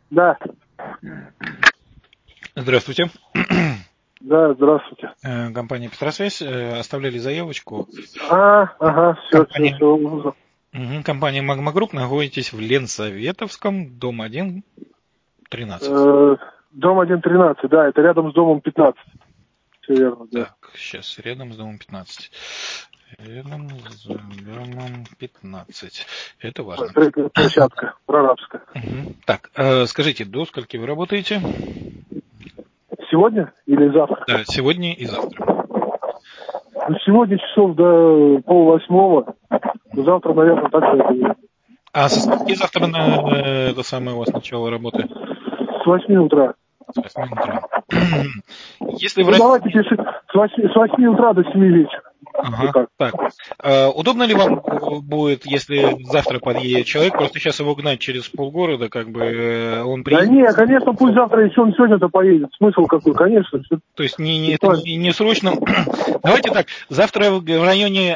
Да. Здравствуйте. Да, здравствуйте. Компания «Петросвязь». Оставляли заявочку. Ага, все. Компания «Магма Групп». Находитесь в Ленсоветовском, дом 1, 13. Дом 1-13, да, это рядом с домом 15. Все верно, да. Так, сейчас, рядом с домом 15. Рядом с домом 15. Это важно. Площадка, прорабская. Так, скажите, до скольки вы работаете? Сегодня или завтра? Да, сегодня и завтра. Сегодня часов до 7:30. Завтра, наверное, так же. А со скольки завтра это самое у вас начало работы? С 8 утра. С 8 утра. Если в давайте пишите с 8 утра до 7 вечера. Ага, так. Удобно ли вам будет, если завтра подъедет человек, просто сейчас его гнать через полгорода, как бы он приедет? Да нет, конечно, пусть завтра, если он сегодня-то поедет. Смысл какой, конечно. То есть это не срочно. Давайте так, завтра в районе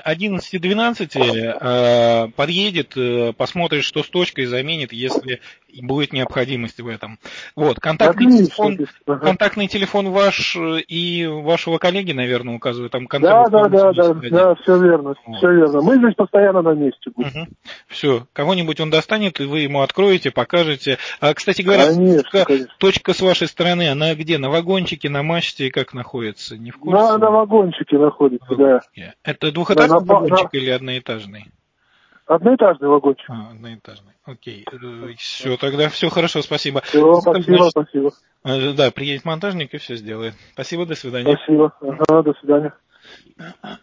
11-12 подъедет, посмотрит, что с точкой, заменит, если будет необходимость в этом. Вот, контактный телефон ваш и вашего коллеги, наверное, указываю, там контакт. Да, все верно, вот. Все верно. Мы здесь постоянно на месте будем. Все, кого-нибудь он достанет, и вы ему откроете, покажете. Кстати говоря, конечно. Точка с вашей стороны, она где? На вагончике, на мачте, как находится? Не в курсе? На вагончике находится, да. Это двухэтажный вагончик или одноэтажный? Одноэтажный вагончик. Одноэтажный. Окей. Все, тогда все хорошо, спасибо. Все, спасибо. Да, приедет монтажник и все сделает. Спасибо, до свидания. Спасибо. Ага, до свидания.